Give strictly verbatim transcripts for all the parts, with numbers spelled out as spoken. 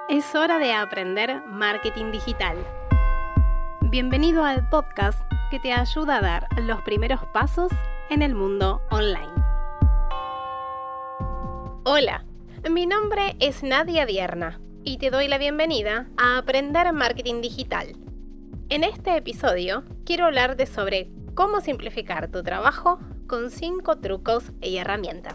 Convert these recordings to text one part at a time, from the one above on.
Es hora de aprender marketing digital. Bienvenido al podcast que te ayuda a dar los primeros pasos en el mundo online. Hola, mi nombre es Nadia Dierna y te doy la bienvenida a Aprender Marketing Digital. En este episodio quiero hablar de sobre cómo simplificar tu trabajo con cinco trucos y herramientas.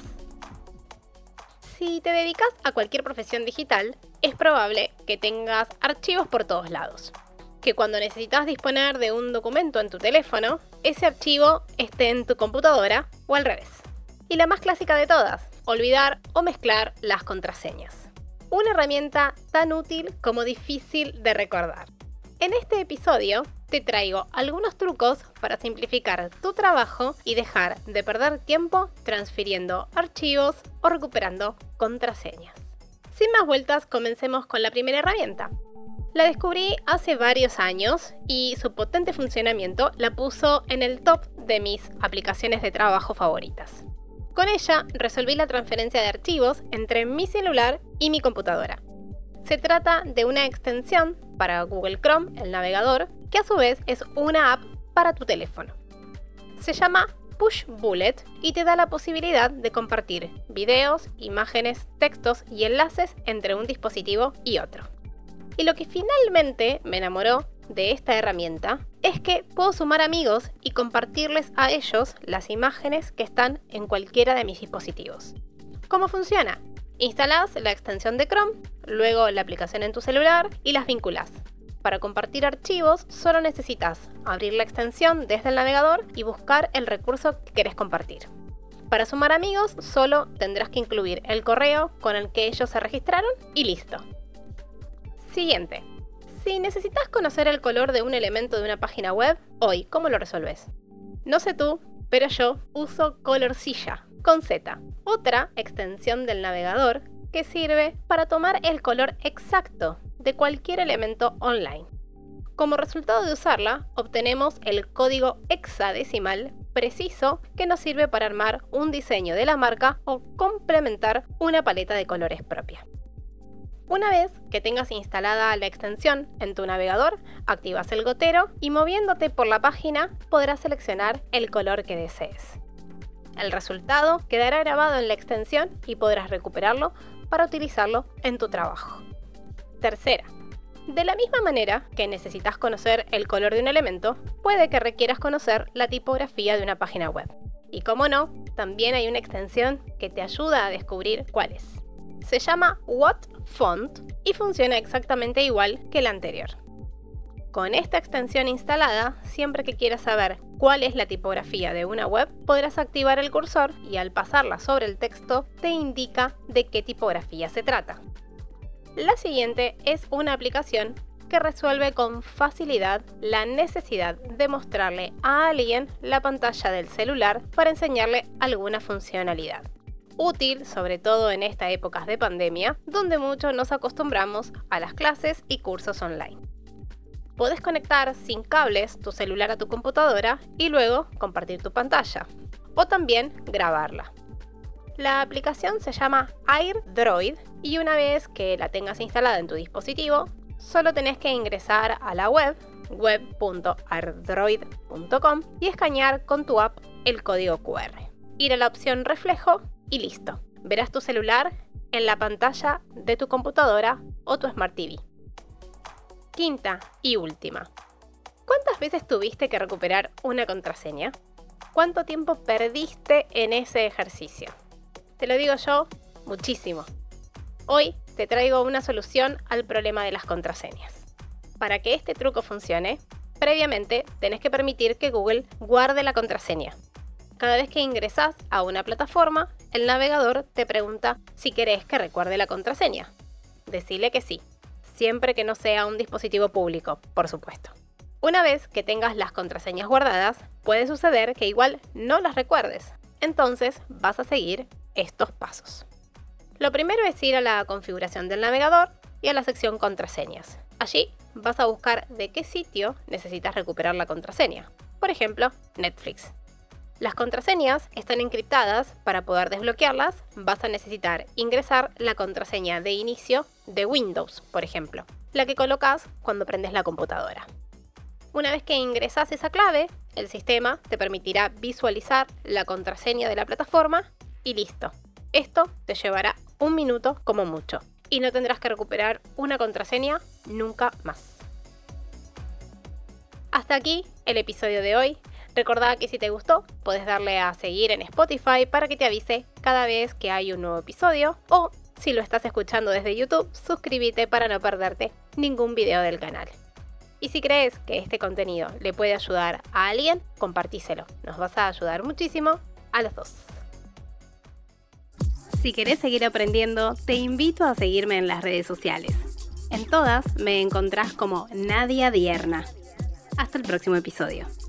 Si te dedicas a cualquier profesión digital, es probable que tengas archivos por todos lados. Que cuando necesitas disponer de un documento en tu teléfono, ese archivo esté en tu computadora o al revés. Y la más clásica de todas, olvidar o mezclar las contraseñas. Una herramienta tan útil como difícil de recordar. En este episodio te traigo algunos trucos para simplificar tu trabajo y dejar de perder tiempo transfiriendo archivos o recuperando contraseñas. Sin más vueltas, comencemos con la primera herramienta. La descubrí hace varios años y su potente funcionamiento la puso en el top de mis aplicaciones de trabajo favoritas. Con ella resolví la transferencia de archivos entre mi celular y mi computadora. Se trata de una extensión para Google Chrome, el navegador, que a su vez es una app para tu teléfono. Se llama Pushbullet y te da la posibilidad de compartir videos, imágenes, textos y enlaces entre un dispositivo y otro. Y lo que finalmente me enamoró de esta herramienta es que puedo sumar amigos y compartirles a ellos las imágenes que están en cualquiera de mis dispositivos. ¿Cómo funciona? Instalás la extensión de Chrome, luego la aplicación en tu celular y las vinculás. Para compartir archivos solo necesitas abrir la extensión desde el navegador y buscar el recurso que querés compartir. Para sumar amigos solo tendrás que incluir el correo con el que ellos se registraron y listo. Siguiente. Si necesitas conocer el color de un elemento de una página web, hoy, ¿cómo lo resolves? No sé tú, pero yo uso Colorcilla con Z, otra extensión del navegador que sirve para tomar el color exacto de cualquier elemento online. Como resultado de usarla, obtenemos el código hexadecimal preciso que nos sirve para armar un diseño de la marca o complementar una paleta de colores propia. Una vez que tengas instalada la extensión en tu navegador, activas el gotero y moviéndote por la página podrás seleccionar el color que desees. El resultado quedará grabado en la extensión y podrás recuperarlo para utilizarlo en tu trabajo. Tercera. De la misma manera que necesitas conocer el color de un elemento, puede que requieras conocer la tipografía de una página web. Y como no, también hay una extensión que te ayuda a descubrir cuál es. Se llama WhatFont y funciona exactamente igual que la anterior. Con esta extensión instalada, siempre que quieras saber cuál es la tipografía de una web, podrás activar el cursor y al pasarla sobre el texto te indica de qué tipografía se trata. La siguiente es una aplicación que resuelve con facilidad la necesidad de mostrarle a alguien la pantalla del celular para enseñarle alguna funcionalidad. Útil sobre todo en estas épocas de pandemia, donde muchos nos acostumbramos a las clases y cursos online. Podés conectar sin cables tu celular a tu computadora y luego compartir tu pantalla, o también grabarla. La aplicación se llama AirDroid y una vez que la tengas instalada en tu dispositivo, solo tenés que ingresar a la web, web punto airdroid punto com, y escanear con tu app el código cu erre. Ir a la opción reflejo y listo. Verás tu celular en la pantalla de tu computadora o tu Smart T V. Quinta y última. ¿Cuántas veces tuviste que recuperar una contraseña? ¿Cuánto tiempo perdiste en ese ejercicio? Te lo digo yo, muchísimo. Hoy te traigo una solución al problema de las contraseñas. Para que este truco funcione, previamente tenés que permitir que Google guarde la contraseña. Cada vez que ingresas a una plataforma, el navegador te pregunta si querés que recuerde la contraseña. Decile que sí, siempre que no sea un dispositivo público, por supuesto. Una vez que tengas las contraseñas guardadas, puede suceder que igual no las recuerdes. Entonces vas a seguir estos pasos. Lo primero es ir a la configuración del navegador y a la sección contraseñas. Allí vas a buscar de qué sitio necesitas recuperar la contraseña. Por ejemplo, Netflix. Las contraseñas están encriptadas. Para poder desbloquearlas, vas a necesitar ingresar la contraseña de inicio de Windows, por ejemplo, la que colocas cuando prendes la computadora. Una vez que ingresas esa clave, el sistema te permitirá visualizar la contraseña de la plataforma y listo. Esto te llevará un minuto como mucho y no tendrás que recuperar una contraseña nunca más. Hasta aquí el episodio de hoy. Recordá que si te gustó, podés darle a seguir en Spotify para que te avise cada vez que hay un nuevo episodio, o si lo estás escuchando desde YouTube, suscríbete para no perderte ningún video del canal. Y si crees que este contenido le puede ayudar a alguien, compartíselo. Nos vas a ayudar muchísimo a los dos. Si querés seguir aprendiendo, te invito a seguirme en las redes sociales. En todas me encontrás como Nadia Dierna. Hasta el próximo episodio.